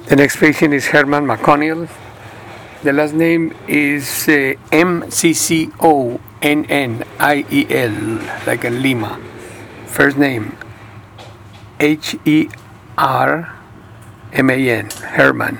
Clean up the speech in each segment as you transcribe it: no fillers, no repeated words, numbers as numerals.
The next patient is Herman McConnell. The last name is McConnniel, like in Lima. First name Herman, Herman.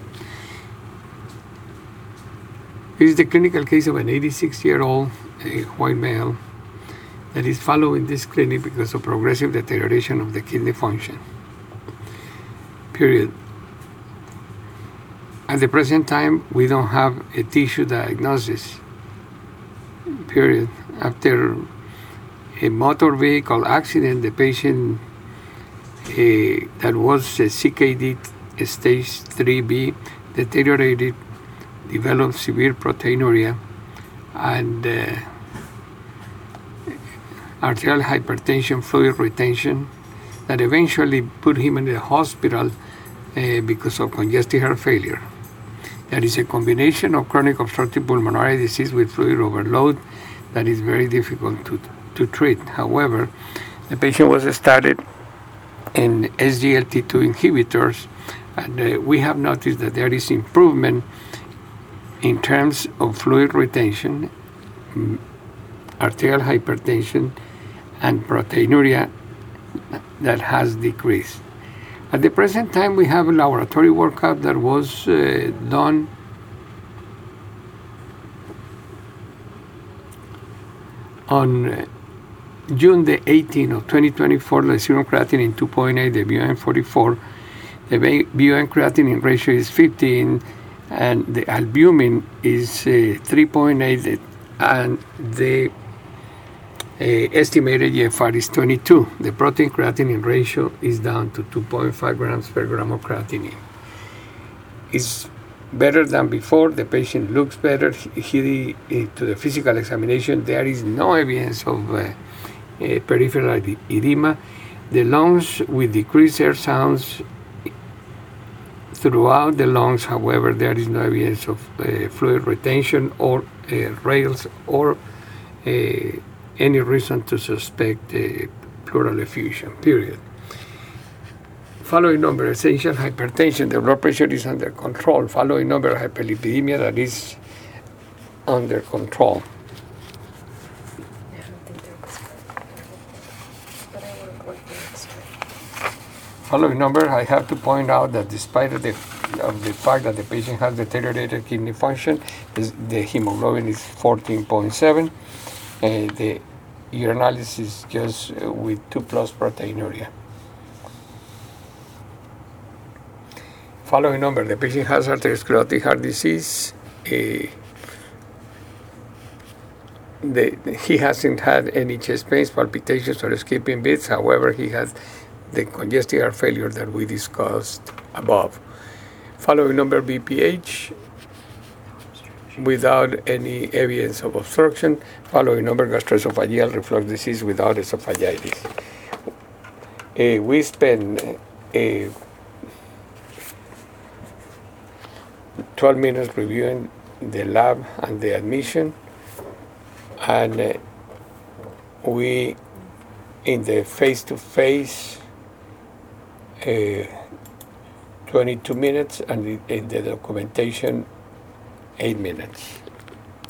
This is the clinical case of an 86-year-old white male that is followed in this clinic because of progressive deterioration of the kidney function. Period. At the present time, we don't have a tissue diagnosis. Period. After a motor vehicle accident, the patient that was CKD stage 3B deteriorated, developed severe proteinuria, and arterial hypertension, fluid retention, that eventually put him in the hospital because of congestive heart failure. There is a combination of chronic obstructive pulmonary disease with fluid overload that is very difficult to treat. However, the patient was started in SGLT2 inhibitors, and we have noticed that there is improvement in terms of fluid retention, arterial hypertension, and proteinuria that has decreased. At the present time, we have a laboratory workup that was done on June the 18th of 2024. The serum creatinine 2.8, the BUN44. The BUN creatinine ratio is 15, and the albumin is 3.8, and the estimated GFR is 22. The protein creatinine ratio is down to 2.5 grams per gram of creatinine. It's better than before. The patient looks better. To the physical examination, there is no evidence of peripheral edema. The lungs with decreased air sounds throughout the lungs. However, there is no evidence of fluid retention or rails or any reason to suspect pleural effusion, period. Following number, essential hypertension, the blood pressure is under control. Following number, hyperlipidemia, that is under control. Following number, I have to point out that despite of the fact that the patient has deteriorated kidney function, the hemoglobin is 14.7, the urinalysis just with 2+ proteinuria. Following number, the patient has atherosclerotic heart disease. He hasn't had any chest pains, palpitations, or skipping beats. However, he has the congestive heart failure that we discussed above. Following number, BPH, without any evidence of obstruction. Following number, gastroesophageal reflux disease without esophagitis. We spent 12 minutes reviewing the lab and the admission, and we, in the face-to-face, 22 minutes, and in the documentation, 8 minutes.